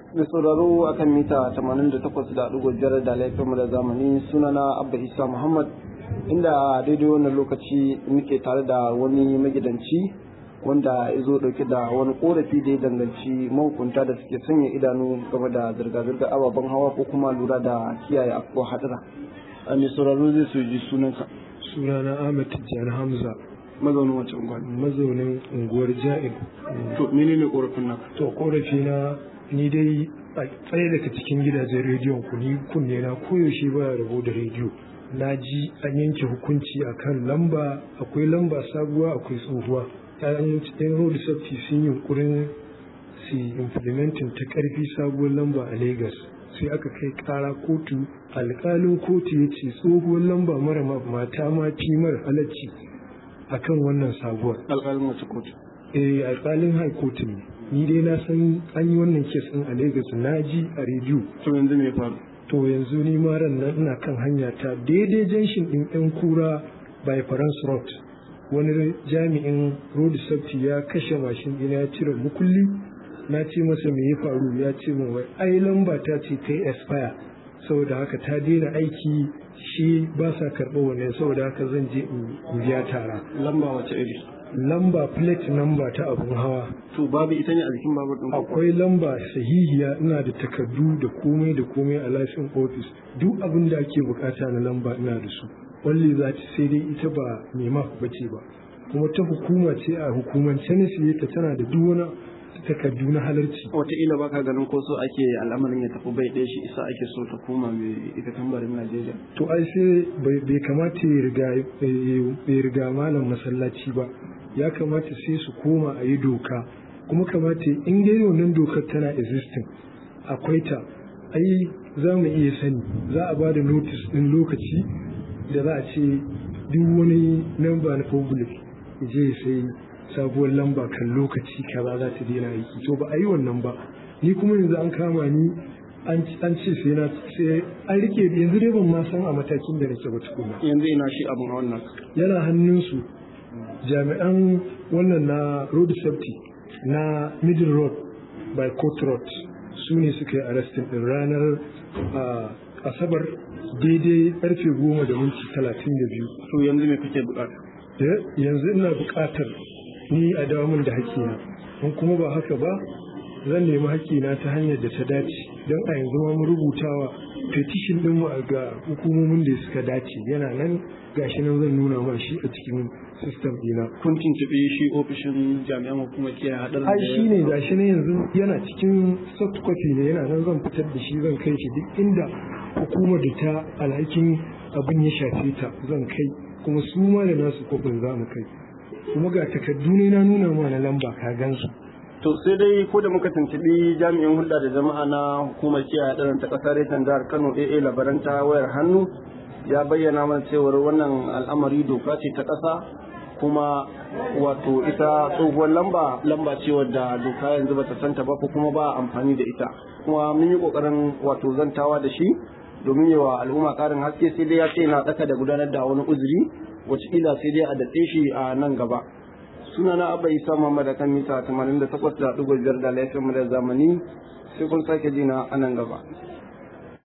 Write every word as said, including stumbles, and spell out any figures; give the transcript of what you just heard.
da sauraro akan mita tamanin da takwas da ɗigo biyar da laifin da zamani, sunana Abba Isa Muhammad, inda daidai wannan lokaci muke tare da wani magidanci wanda ya zo ɗauke da wani korafi da ya danganci mahukunta da suke sanya idanu game da zirga-zirga ababen hawa ko kuma lura da kiyaye afkuwa hadura. A mai sauraro zai so ji sunanka. Sunana Ahmed Tijjani Hamza. Mazaunin wacce unguwa? Mazaunin unguwar Ja'in. To menene korafin naka? To korafi na ni dai a tsaye daga cikin gidajen rediyon ku ni kunne na koyaushe ba rabo da rediyo. Na ji an yanke hukunci akan lamba, akwai lamba sabuwa akwai tsohuwa. Yan cikin road safety sun yi yunkurin su implementing ta karfi sabuwar lamba a Lagos. Sai aka kai kara kotu, alkalin kotu ya ce tsohuwar lamba mara mata ma fi mara halacci akan wannan sabuwar. Alkalin wace kotu? Eh, alkalin high court ne. Ni dai na san an yi wannan kes din a Lagos, na ji a rediyo. To yanzu me faru? To yanzu ni ma ran nan ina kan hanya ta daidai junction din yan kura by France Road. Wani jami'in road safety ya kashe mashin ɗina ya cire mukulli. Na ce masa me ya faru, ya ce min wai ai lamba ta ce ta expire, saboda haka ta daina aiki, shi ba sa karɓar wannan, saboda haka zan je in biya tara. Lamba wace iri? Lamba plate number ta abun hawa. To babu ita ne a jikin babur ɗin? Akwai lamba sahihiya, ina da takardu da komai da komai a license office, duk abin da ake bukata na lamba ina da su. Walli za ta sai dai ita ba mai maka bace ba, kuma ta hukuma ce, a hukumance ne siye ta, tana da duk wani takardu na halarci. Wataƙila ba ka ganin ko so ake al'amarin ya tafi bai ɗaya shi isa ake so ta koma mai ita tambarin Najeriya? To ai sai bai kamata ya riga malam masallaci ba, ya kamata sai su koma a yi doka, kuma kamata in dai wannan dokar tana existing akwai ta, ai za mu iya sani, za a ba da notice ɗin lokaci da za a ce duk wani lamba na public je sai sabuwar lamba kan lokaci kaza za ta daina aiki. To ba a yi wannan ba, ni kuma yanzu an kama ni an ce sai na sai an rike, yanzu dai ban ma san a matakin da nake ba tukuna. Yanzu ina shi abin a wannan yana hannunsu jami'an wannan na road safety na middle road by court road, su ne suka yi arrestin din ranar asabar daidai karfe goma da minti talatin da biyu. To yanzu me kake bukata? Yanzu ina bukatar ni a dawo min da haƙƙina, in kuma ba haka ba zan nemi haƙƙina ta hanyar da ta dace, don a yanzu ma mu rubutawa petition din mu ga hukumomin da suka dace, yana nan gashi nan zan nuna ma shi a cikin system ɗina. Kun tuntuɓi shi ofishin jami'an hukumar kiyaye haɗarin? Ai shi ne gashi nan yanzu yana cikin soft copy ne, yana nan zan fitar da shi, zan kai shi duk inda hukumar da ta alhakin abin ya shafe ta zan kai, kuma su ma da nasu kofin za mu kai, kuma ga takardu ne na nuna ma na lamba ka gansu. To sai dai ko da muka tuntuɓi jami'in hulɗa da jama'a na hukumar kiyaye haɗarin ta ƙasar reshen jihar Kano A A labaran ta wayar hannu, ya bayyana mana cewar wannan al'amari doka ce ta ƙasa, kuma wato ita tsohuwar lamba lamba ce wadda doka yanzu bata santa ba ko kuma ba amfani da ita, kuma mun yi kokarin wato zantawa da shi domin yawa al'umma karin haske, sai dai ya ce na tsaka da gudanar da wani uzuri wacce sai dai a datse shi a nan gaba. Sunana Abba Isa Muhammad da kan mita tamanin da takwas da ɗigo biyar da laifin mu da zamani, sai kun sake jina a nan gaba.